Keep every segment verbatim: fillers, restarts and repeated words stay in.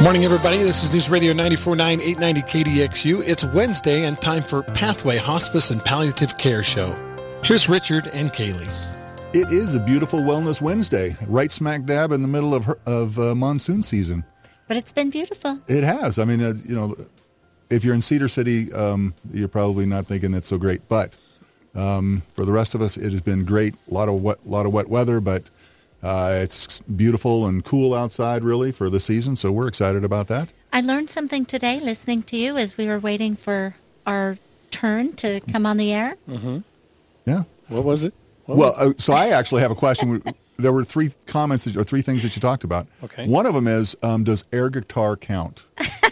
Morning, everybody. This is News Radio ninety-four point nine, eight ninety K D X U. It's Wednesday and time for Pathway Hospice and Palliative Care Show. Here's Richard and Kaylee. It is a beautiful Wellness Wednesday, right smack dab in the middle of of uh, monsoon season. But it's been beautiful. It has. I mean, uh, you know, if you're in Cedar City, um, you're probably not thinking that's so great. But um, for the rest of us, it has been great. A lot of wet, lot of wet weather, but uh, it's beautiful and cool outside, really, for the season. So we're excited about that. I learned something today listening to you as we were waiting for our turn to come on the air. Mm-hmm. Yeah. What was it? What well, was it? Uh, so I actually have a question. There were three comments that, or three things that you talked about. Okay. One of them is, um, does air guitar count?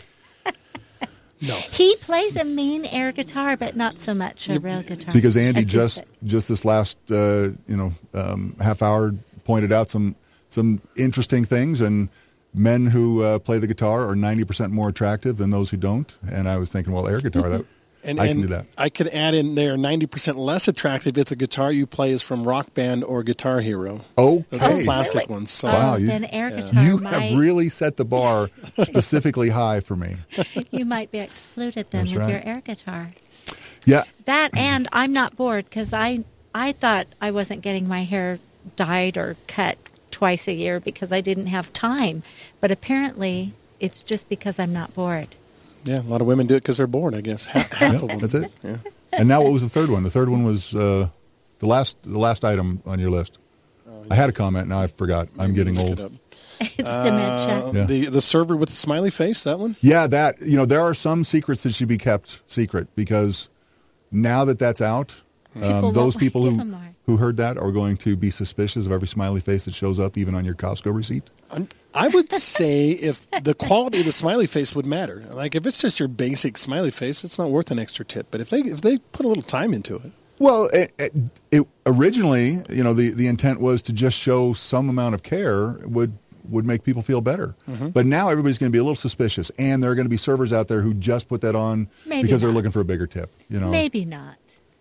No. He plays a mean air guitar, but not so much a real guitar. Because Andy Acoustic. just just this last uh, you know um, half hour pointed out some some interesting things, and men who uh, play the guitar are ninety percent more attractive than those who don't. And I was thinking, well, air guitar, that And, I and can do that. I could add in there ninety percent less attractive if the guitar you play is from Rock Band or Guitar Hero. Okay. The plastic really? ones. So. Wow, Oh, you- then air Yeah. guitar You might, have really set the bar specifically high for me. you might be excluded then That's with right. your air guitar. Yeah. That and I'm not bored because I I thought I wasn't getting my hair dyed or cut twice a year because I didn't have time. But apparently it's just because I'm not bored. Yeah, a lot of women do it because they're bored, I guess. Half, half Yeah, of them. that's it. Yeah. And now, what was the third one? The third one was uh, the last the last item on your list. I had a comment. Now I forgot. I'm getting Look old. it up. It's dementia. Uh, Yeah. The the server with the smiley face, that one? Yeah, that, you know, there are some secrets that should be kept secret because now that that's out, People um, won't those people give who, them more. who heard that are going to be suspicious of every smiley face that shows up, even on your Costco receipt. I'm, I would say if the quality of the smiley face would matter. Like if it's just your basic smiley face, it's not worth an extra tip. But if they if they put a little time into it. Well, it, it, it originally, you know, the, the intent was to just show some amount of care would would make people feel better. Mm-hmm. But now everybody's going to be a little suspicious, and there are going to be servers out there who just put that on Maybe because they're not. looking for a bigger tip. You know, Maybe not.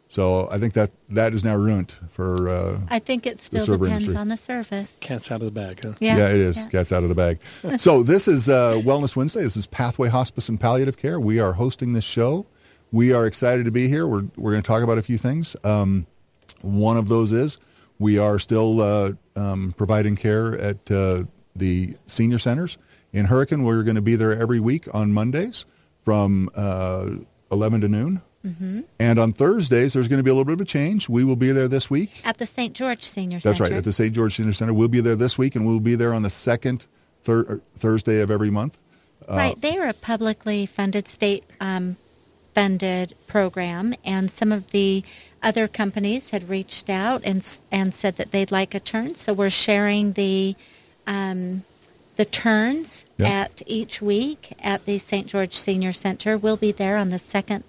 So I think that that is now ruined for. Uh, I think it still server depends industry. on the service. Cat's out of the bag, huh? Yeah, Yeah, it is. yeah. Cat's out of the bag. So this is uh, Wellness Wednesday. This is Pathway Hospice and Palliative Care. We are hosting this show. We are excited to be here. We're we're going to talk about a few things. Um, one of those is we are still uh, um, providing care at uh, the senior centers in Hurricane. We're going to be there every week on Mondays from uh, eleven to noon. Mm-hmm. And on Thursdays, there's going to be a little bit of a change. We will be there this week. At the Saint George Senior That's Center. right, at the Saint George Senior Center. We'll be there this week, and we'll be there on the second thir- Thursday of every month. Uh, Right. They are a publicly funded, state um, funded program, and some of the other companies had reached out and s- and said that they'd like a turn. So we're sharing the um, the turns Yeah. at each week at the Saint George Senior Center. We'll be there on the second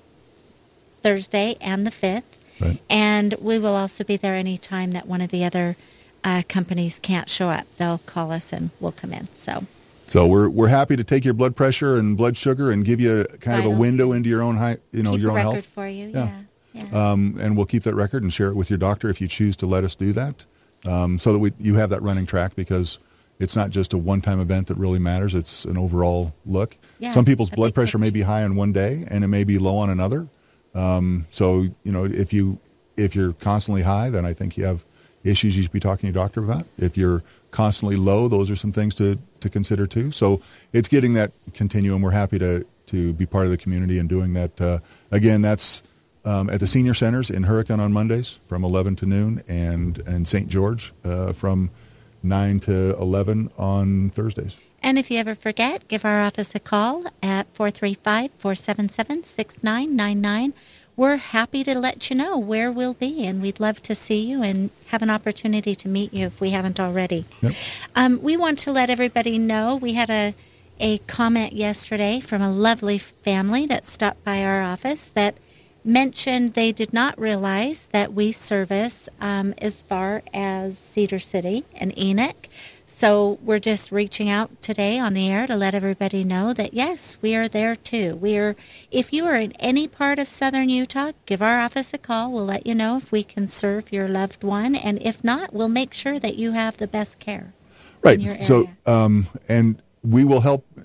Thursday and the fifth. Right. And we will also be there any time that one of the other uh, companies can't show up. They'll call us and we'll come in. So So we're we're happy to take your blood pressure and blood sugar and give you kind of a Vitals. window into your own high, you know, keep your a own record health. for you. Yeah. Yeah. yeah. Um, and we'll keep that record and share it with your doctor if you choose to let us do that, um, so that we you have that running track, because it's not just a one-time event that really matters. It's an overall look. Yeah, Some people's a blood big pressure may picture. be high on one day and it may be low on another. Um, so you know, if you if you're constantly high, then I think you have issues you should be talking to your doctor about. If you're constantly low, those are some things to, to consider too. So it's getting that continuum. We're happy to, to be part of the community and doing that. Uh, again, that's um, at the senior centers in Hurricane on Mondays from eleven to noon, and, and Saint George uh, from nine to eleven on Thursdays. And if you ever forget, give our office a call at four three five, four seven seven, six nine nine nine. We're happy to let you know where we'll be, and we'd love to see you and have an opportunity to meet you if we haven't already. Yep. Um, we want to let everybody know we had a, a comment yesterday from a lovely family that stopped by our office that mentioned they did not realize that we service um, as far as Cedar City and Enoch. So we're just reaching out today on the air to let everybody know that, yes, we are there too. We are. If you are in any part of southern Utah, give our office a call. We'll let you know if we can serve your loved one. And if not, we'll make sure that you have the best care Right. in your area. So, um, and we will help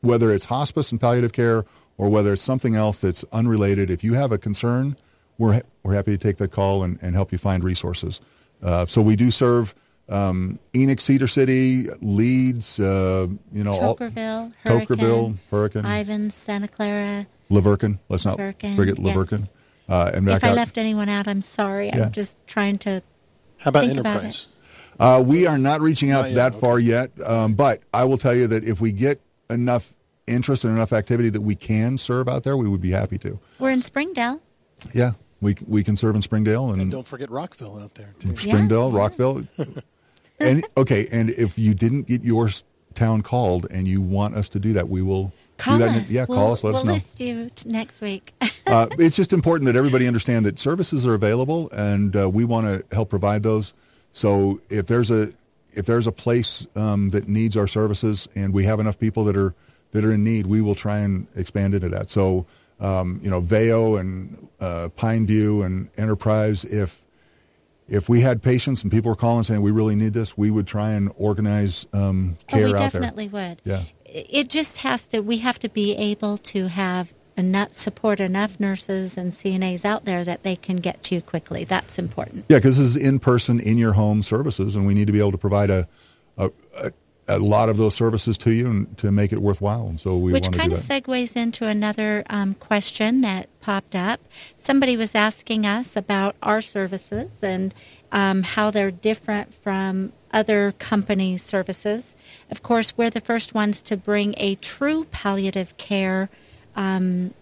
whether it's hospice and palliative care or whether it's something else that's unrelated, if you have a concern, we're we're happy to take that call and, and help you find resources. Uh, so we do serve um, Enoch, Cedar City, Leeds, uh, you know, Tokerville, all, Hurricane, Tokerville, Hurricane, Ivans, Santa Clara, Lavercan. Let's not Lavercan, forget yes. Lavercan. Uh, and If back I out, left anyone out, I'm sorry. Yeah. I'm just trying to How about think about Enterprise? Uh, we are not reaching out Not yet, that okay. far yet, um, but I will tell you that if we get enough interest and enough activity that we can serve out there, we would be happy to. We're in Springdale. Yeah, we we can serve in Springdale and, And don't forget Rockville out there, too. Springdale, Yeah. Rockville. and okay, and if you didn't get your s- town called and you want us to do that, we will Call do that. us. Yeah, we'll, call us. Let we'll us know. list you t- next week. uh, it's just important that everybody understand that services are available, and uh, we want to help provide those. So if there's a if there's a place um, that needs our services, and we have enough people that are that are in need, we will try and expand into that. So um, you know, Veo and uh, Pineview and Enterprise, if if we had patients and people were calling saying we really need this, we would try and organize um, Oh, care we out definitely would. Yeah. It just has to, we have to be able to have enough, support enough nurses and C N As out there that they can get to you quickly. That's important. there. Yeah, because this is in-person, in-your-home services, and we need to be able to provide a a, a a lot of those services to you and to make it worthwhile. And so we Which want to do kind that. of segues into another um, question that popped up. Somebody was asking us about our services and um, how they're different from other companies' services. Of course, we're the first ones to bring a true palliative care um,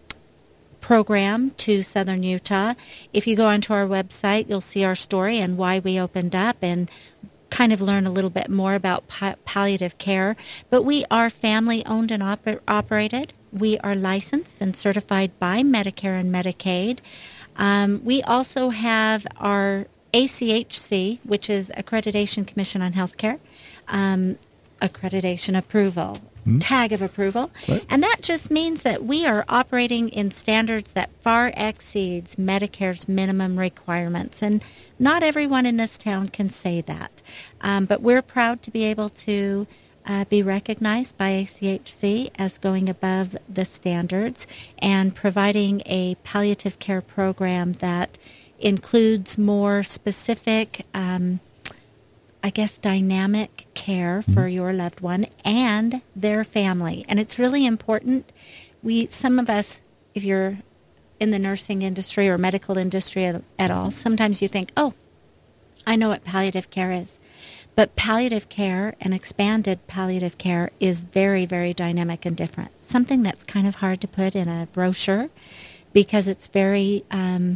program to Southern Utah. If you go onto our website, you'll see our story and why we opened up and kind of learn a little bit more about pa- palliative care. But we are family owned and oper- operated. We are licensed and certified by Medicare and Medicaid. Um, we also have our A C H C, which is Accreditation Commission on Healthcare, um, accreditation approval, tag of approval. Right. And that just means that we are operating in standards that far exceeds Medicare's minimum requirements. And not everyone in this town can say that. Um, but we're proud to be able to uh, be recognized by A C H C as going above the standards and providing a palliative care program that includes more specific um, I guess, dynamic care for your loved one and their family. And it's really important. We, some of us, if you're in the nursing industry or medical industry at, at all, sometimes you think, oh, I know what palliative care is. But palliative care and expanded palliative care is very, very dynamic and different. Something that's kind of hard to put in a brochure because it's very um,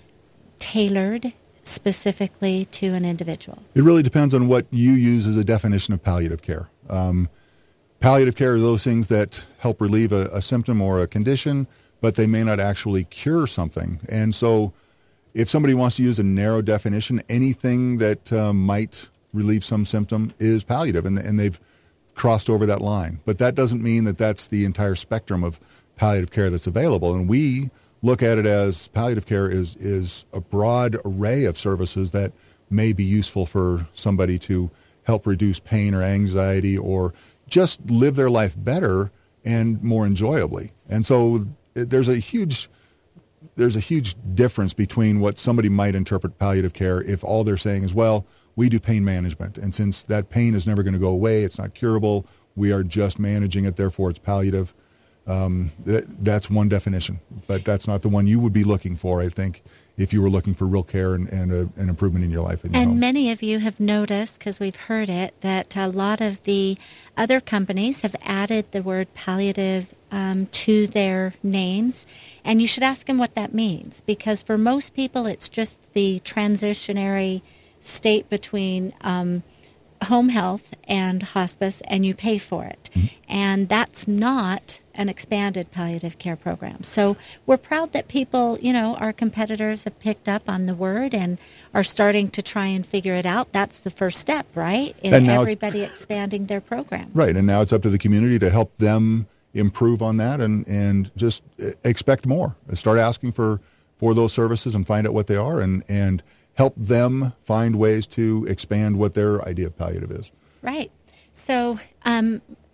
tailored specifically to an individual. It really depends on what you use as a definition of palliative care. Um, palliative care are those things that help relieve a, a symptom or a condition, but they may not actually cure something. And so if somebody wants to use a narrow definition, anything that uh, might relieve some symptom is palliative, and, and they've crossed over that line. But that doesn't mean that that's the entire spectrum of palliative care that's available. And we look at it as palliative care is is a broad array of services that may be useful for somebody to help reduce pain or anxiety or just live their life better and more enjoyably. And so there's a huge there's a huge difference between what somebody might interpret palliative care if all they're saying is, well, we do pain management, and since that pain is never going to go away, it's not curable, we are just managing it, therefore it's palliative. Um, th- that's one definition, but that's not the one you would be looking for, I think, if you were looking for real care and, and a, an improvement in your life. In your And home. many of you have noticed, because we've heard it, that a lot of the other companies have added the word palliative um, to their names. And you should ask them what that means, because for most people it's just the transitionary state between um, home health and hospice, and you pay for it. Mm-hmm. And that's not an expanded palliative care program. So we're proud that people, you know, our competitors have picked up on the word and are starting to try and figure it out. That's the first step, right? In everybody expanding their program. Right, and now it's up to the community to help them improve on that and, and just expect more. Start asking for, for those services and find out what they are and, and help them find ways to expand what their idea of palliative is. Right. So um,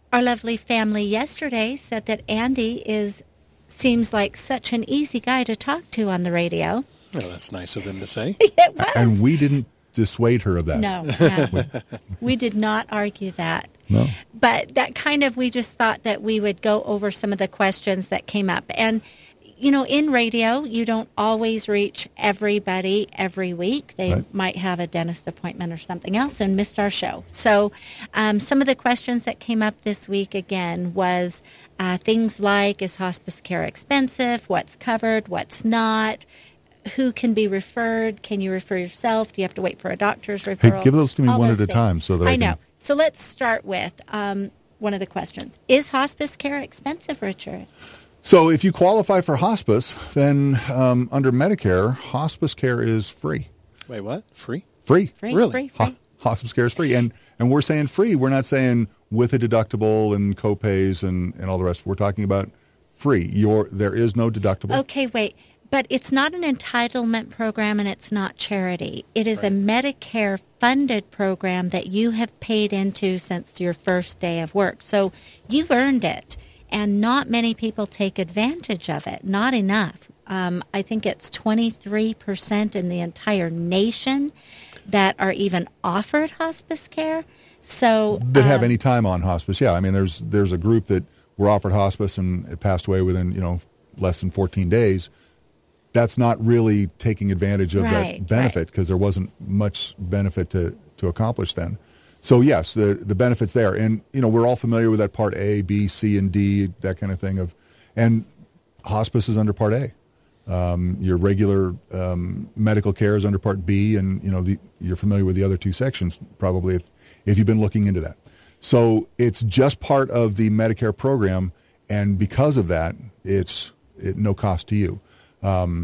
Our lovely family yesterday said that Andy is seems like such an easy guy to talk to on the radio. Well, that's nice of them to say. It was. And we didn't dissuade her of that. No, no. We did not argue that. No. But that kind of, we just thought that we would go over some of the questions that came up. And, you know, in radio, you don't always reach everybody every week. They Right. might have a dentist appointment or something else and missed our show. So um, some of the questions that came up this week, again, was uh, things like, is hospice care expensive? What's covered? What's not? Who can be referred? Can you refer yourself? Do you have to wait for a doctor's referral? Hey, give those to me All one those at a things. time so that I I know. can- So let's start with um, one of the questions. Is hospice care expensive, Richard? So if you qualify for hospice, then um, under Medicare, hospice care is free. Wait, what? Free? Free. Free, Really? free, free. Ho- hospice care is free. And and we're saying free. We're not saying with a deductible and copays and, and all the rest. We're talking about free. Your There is no deductible. Okay, wait. But it's not an entitlement program and it's not charity. It is a Medicare-funded program that you have paid into since your first day of work. So you've earned it, and not many people take advantage of it. Not enough. Um, I think it's twenty-three percent in the entire nation that are even offered hospice care. So That have um, any time on hospice. Yeah, I mean, there's there's a group that were offered hospice and it passed away within, you know, less than fourteen days. That's not really taking advantage of Right, that benefit because there wasn't much benefit to, to accomplish then. So yes, the the benefit's there, and you know we're all familiar with that Part A, B, C, and D, that kind of thing. Of and hospice is under Part A. Um, your regular um, medical care is under Part B, and you know the, you're familiar with the other two sections probably if if you've been looking into that. So it's just part of the Medicare program, and because of that, it's it, no cost to you. Um,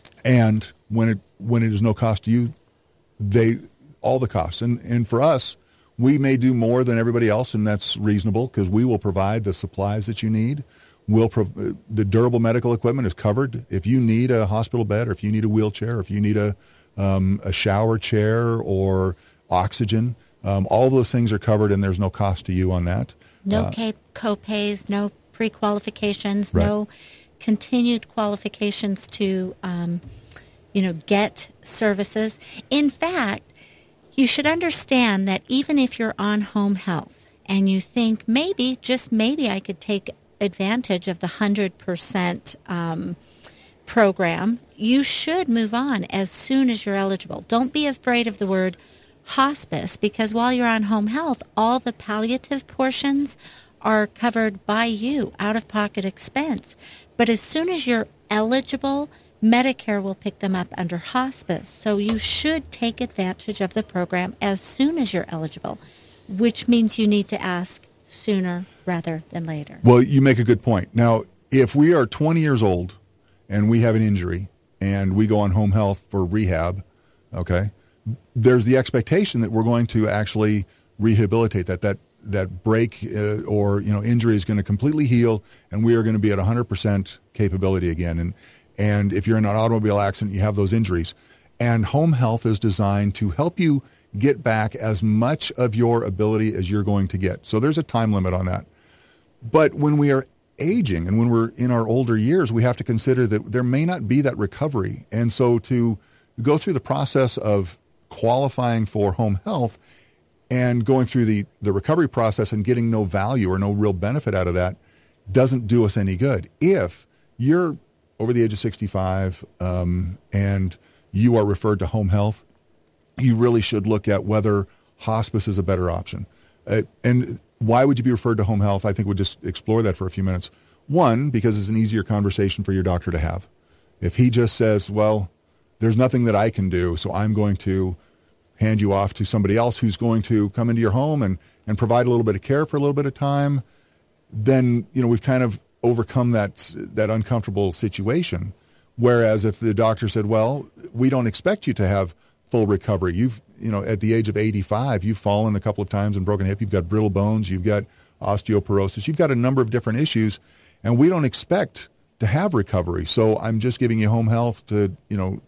and when it when it is no cost to you, they all the costs. And and for us, we may do more than everybody else, and that's reasonable because we will provide the supplies that you need. We'll prov- the durable medical equipment is covered. If you need a hospital bed, or if you need a wheelchair, or if you need a um, a shower chair or oxygen, um, all those things are covered, and there's no cost to you on that. No Uh, ca- co-pays, no pre-qualifications, Right. no continued qualifications to, um, you know, get services. In fact, you should understand that even if you're on home health and you think maybe, just maybe I could take advantage of the one hundred percent um, program, you should move on as soon as you're eligible. Don't be afraid of the word hospice, because while you're on home health, all the palliative portions are covered by you, out-of-pocket expense. But as soon as you're eligible, Medicare will pick them up under hospice. So you should take advantage of the program as soon as you're eligible, which means you need to ask sooner rather than later. Well, you make a good point. Now, if we are twenty years old and we have an injury and we go on home health for rehab, okay, there's the expectation that we're going to actually rehabilitate that. That that break uh, or you know injury is going to completely heal, and we are going to be at one hundred percent capability again. And and if you're in an automobile accident, you have those injuries. And home health is designed to help you get back as much of your ability as you're going to get. So there's a time limit on that. But when we are aging and when we're in our older years, we have to consider that there may not be that recovery. And so to go through the process of qualifying for home health and going through the, the recovery process and getting no value or no real benefit out of that doesn't do us any good. If you're over the age of sixty-five um, and you are referred to home health, you really should look at whether hospice is a better option. Uh, and why would you be referred to home health? I think we'll just explore that for a few minutes. One, because it's an easier conversation for your doctor to have. If he just says, well, there's nothing that I can do, so I'm going to hand you off to somebody else who's going to come into your home and, and provide a little bit of care for a little bit of time, then, you know, we've kind of overcome that that uncomfortable situation. Whereas if the doctor said, well, we don't expect you to have full recovery. You've, you know, at the age of eighty-five, you've fallen a couple of times and broken hip. You've got brittle bones. You've got osteoporosis. You've got a number of different issues, and we don't expect to have recovery. So I'm just giving you home health to, you know,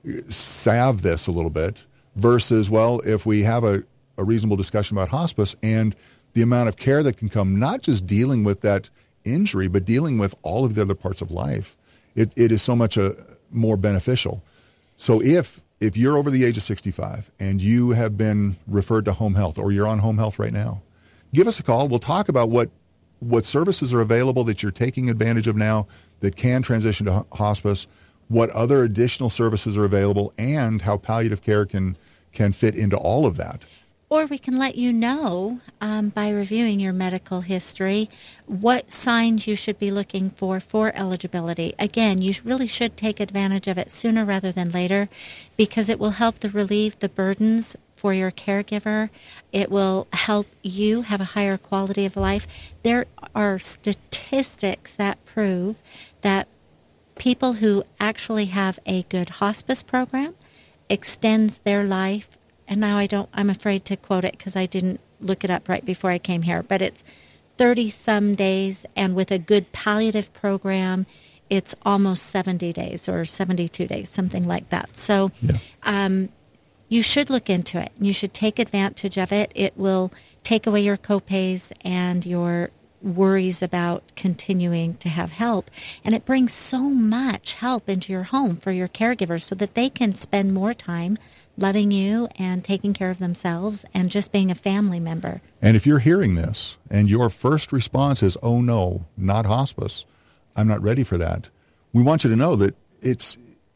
salve this a little bit versus, well, if we have a, a reasonable discussion about hospice and the amount of care that can come, not just dealing with that injury, but dealing with all of the other parts of life, it, it is so much a, more beneficial. So if if you're over the age of sixty-five and you have been referred to home health, or you're on home health right now, give us a call. We'll talk about what what services are available that you're taking advantage of now that can transition to hospice, what other additional services are available, and how palliative care can can fit into all of that. Or we can let you know um, by reviewing your medical history what signs you should be looking for for eligibility. Again, you really should take advantage of it sooner rather than later, because it will help to relieve the burdens for your caregiver. It will help you have a higher quality of life. There are statistics that prove that people who actually have a good hospice program extends their life. And now I don't, I'm afraid to quote it because I didn't look it up right before I came here, but it's thirty some days, and with a good palliative program, it's almost seventy days or seventy-two days, something like that. So yeah. um, you should look into it. You should take advantage of it. It will take away your copays and your worries about continuing to have help. And it brings so much help into your home for your caregivers so that they can spend more time loving you and taking care of themselves and just being a family member. And if you're hearing this and your first response is, oh no, not hospice, I'm not ready for that, we want you to know that it's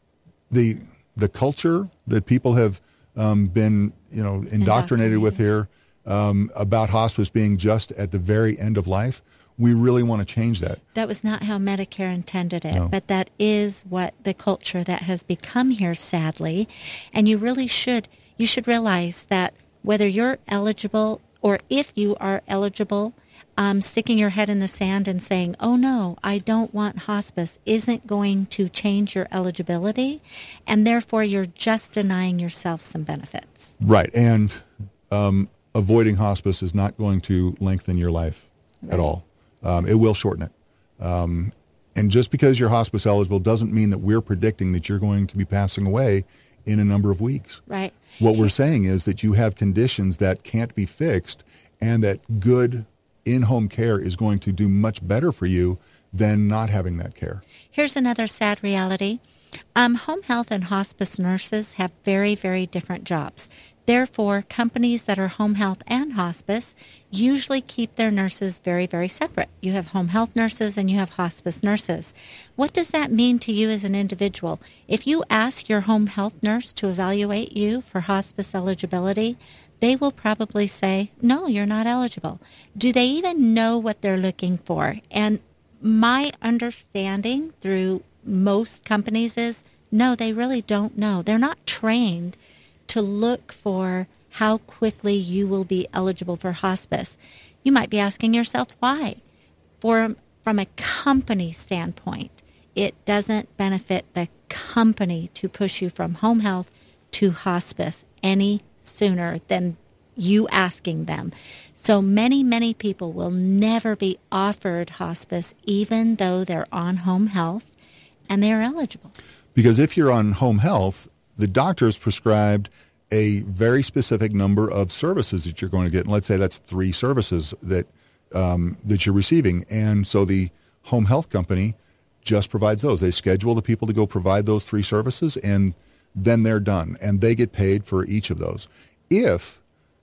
the the culture that people have um, been, you know, indoctrinated with here um, about hospice being just at the very end of life. We really want to change that. That was not how Medicare intended it, No. but that is what the culture that has become here, sadly. And you really should, you should realize that whether you're eligible or if you are eligible, um, sticking your head in the sand and saying, oh no, I don't want hospice, isn't going to change your eligibility, and therefore you're just denying yourself some benefits. Right, and um, avoiding hospice is not going to lengthen your life Right. at all. Um, it will shorten it. Um, and just because you're hospice eligible doesn't mean that we're predicting that you're going to be passing away in a number of weeks. Right. What we're saying is that you have conditions that can't be fixed, and that good in-home care is going to do much better for you than not having that care. Here's another sad reality. Um, home health and hospice nurses have very, very different jobs. Therefore, companies that are home health and hospice usually keep their nurses very, very separate. You have home health nurses and you have hospice nurses. What does that mean to you as an individual? If you ask your home health nurse to evaluate you for hospice eligibility, they will probably say, no, you're not eligible. Do they even know what they're looking for? And my understanding through most companies is, no, they really don't know. They're not trained to look for how quickly you will be eligible for hospice. You might be asking yourself why. For, from a company standpoint, it doesn't benefit the company to push you from home health to hospice any sooner than you asking them. So many, many people will never be offered hospice even though they're on home health and they're eligible. Because if you're on home health, the doctor's prescribed a very specific number of services that you're going to get. And let's say that's three services that um, that you're receiving. And so the home health company just provides those. They schedule the people to go provide those three services, and then they're done. And they get paid for each of those. If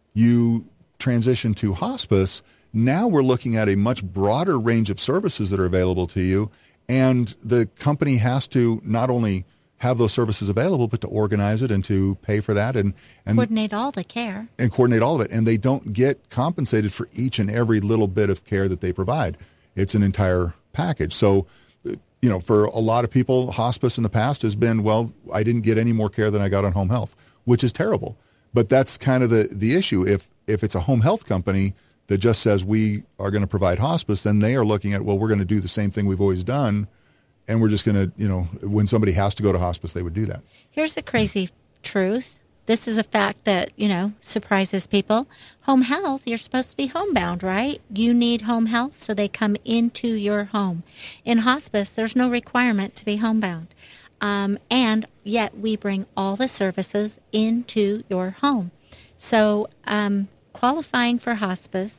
you transition to hospice, now we're looking at a much broader range of services that are available to you. And the company has to not only have those services available, but to organize it and to pay for that and, and coordinate all the care. And coordinate all of it. And they don't get compensated for each and every little bit of care that they provide. It's an entire package. So, you know, for a lot of people, hospice in the past has been, well, I didn't get any more care than I got on home health, which is terrible. But that's kind of the, the issue. If if it's a home health company that just says we are going to provide hospice, then they are looking at, well, we're going to do the same thing we've always done. And we're just going to, you know, when somebody has to go to hospice, they would do that. Here's the crazy truth. This is a fact that, you know, surprises people. Home health, you're supposed to be homebound, right? You need home health, so they come into your home. In hospice, there's no requirement to be homebound. Um, and yet we bring all the services into your home. So um, qualifying for hospice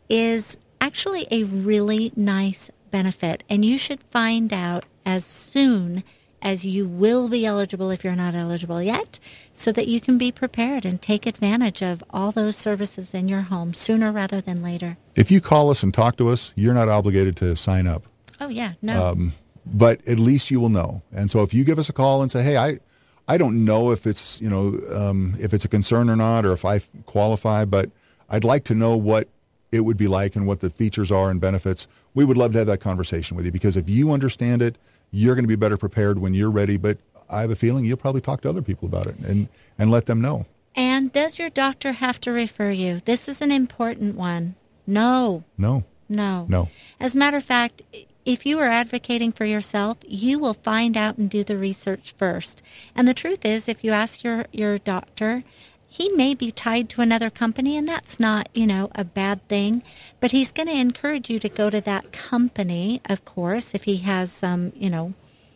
is actually a really nice benefit, and you should find out as soon as you will be eligible if you're not eligible yet, so that you can be prepared and take advantage of all those services in your home sooner rather than later. If you call us and talk to us, you're not obligated to sign up. Oh, yeah, no. Um, but at least you will know. And so if you give us a call and say, hey, I I don't know if it's, you know, um, if it's a concern or not, or if I qualify, but I'd like to know what it would be like and what the features are and benefits. We would love to have that conversation with you, because if you understand it, you're going to be better prepared when you're ready. But I have a feeling you'll probably talk to other people about it and, and let them know. And does your doctor have to refer you? This is an important one. No. No. No. No. As a matter of fact, if you are advocating for yourself, you will find out and do the research first. And the truth is, if you ask your, your doctor, he may be tied to another company, and that's not, you know, a bad thing. But he's going to encourage you to go to that company, of course, if he has some, you know,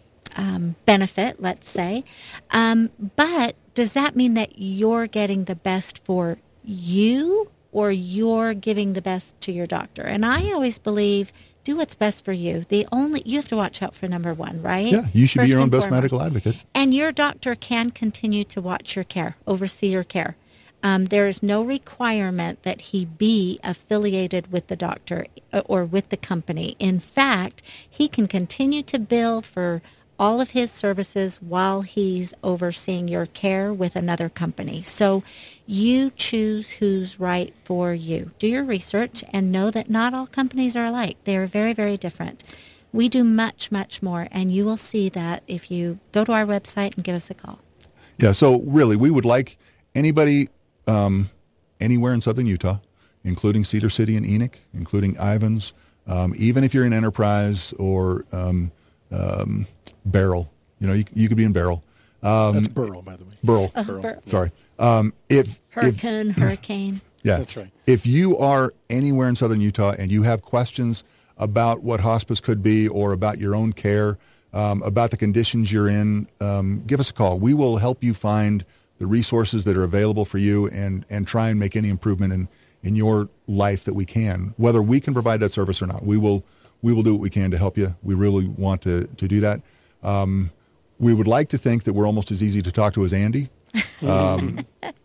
um, benefit, let's say. Um, but does that mean that you're getting the best for you, or you're giving the best to your doctor? And I always believe, do what's best for you. The only you have to watch out for number one, right? Yeah, you should First be your own and best foremost. medical advocate. And your doctor can continue to watch your care, oversee your care. Um, there is no requirement that he be affiliated with the doctor or with the company. In fact, he can continue to bill for all of his services while he's overseeing your care with another company. So you choose who's right for you. Do your research and know that not all companies are alike. They are very, very different. We do much, much more, and you will see that if you go to our website and give us a call. Yeah, so really, we would like anybody um, anywhere in southern Utah, including Cedar City and Enoch, including Ivans, um, even if you're in Enterprise or um, um, Beryl. You know, you, you could be in Beryl. Um, That's Burl, by the way. Beryl. Oh, Beryl. Bur- Sorry. Um, if Hurricane, if, hurricane. Yeah, That's right. If you are anywhere in southern Utah and you have questions about what hospice could be, or about your own care, um, about the conditions you're in, um, give us a call. We will help you find the resources that are available for you, and, and try and make any improvement in, in your life that we can. Whether we can provide that service or not, we will we will do what we can to help you. We really want to, to do that. Um, we would like to think that we're almost as easy to talk to as Andy. Um,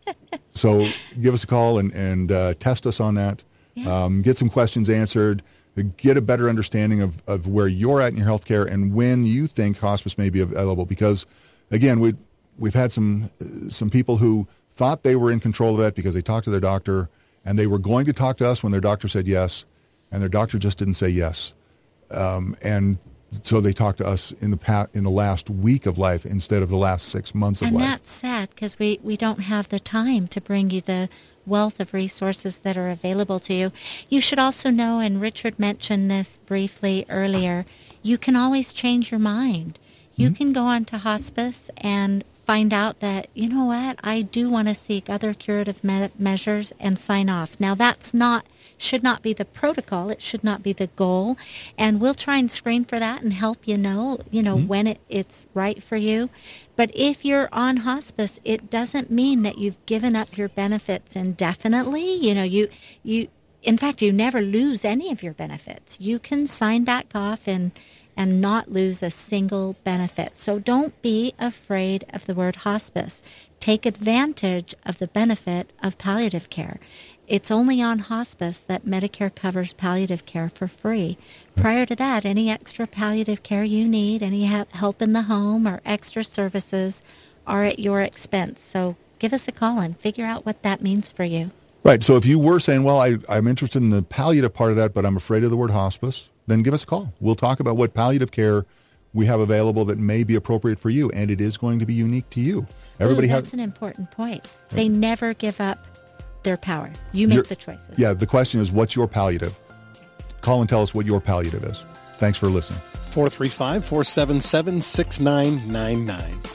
so give us a call and, and uh, test us on that. Yeah. Um, get some questions answered. Get a better understanding of, of where you're at in your health care and when you think hospice may be available. Because, again, we, we've had some some people who thought they were in control of that because they talked to their doctor, and they were going to talk to us when their doctor said yes, and their doctor just didn't say yes. Um, and so they talked to us in the pa- in the last week of life instead of the last six months of And life. that's sad, because we, we don't have the time to bring you the wealth of resources that are available to you. You should also know, and Richard mentioned this briefly earlier, you can always change your mind. You mm-hmm. can go on to hospice and find out that, you know what, I do want to seek other curative me- measures and sign off. Now, that's not, should not be the protocol. It should not be the goal. And we'll try and screen for that and help you know, you know, mm-hmm. when it, it's right for you. But if you're on hospice, it doesn't mean that you've given up your benefits indefinitely. You know, you, you, in fact, you never lose any of your benefits. You can sign back off and and not lose a single benefit. So don't be afraid of the word hospice. Take advantage of the benefit of palliative care. It's only on hospice that Medicare covers palliative care for free. Prior to that, any extra palliative care you need, any help in the home or extra services are at your expense. So give us a call and figure out what that means for you. Right. So if you were saying, well, I, I'm interested in the palliative part of that, but I'm afraid of the word hospice, then give us a call. We'll talk about what palliative care we have available that may be appropriate for you, and it is going to be unique to you. Everybody Ooh, has. That's an important point. They never give up their power. You make the choices. Yeah, the question is, what's your palliative? Call and tell us what your palliative is. Thanks for listening. four three five, four seven seven, six nine nine nine.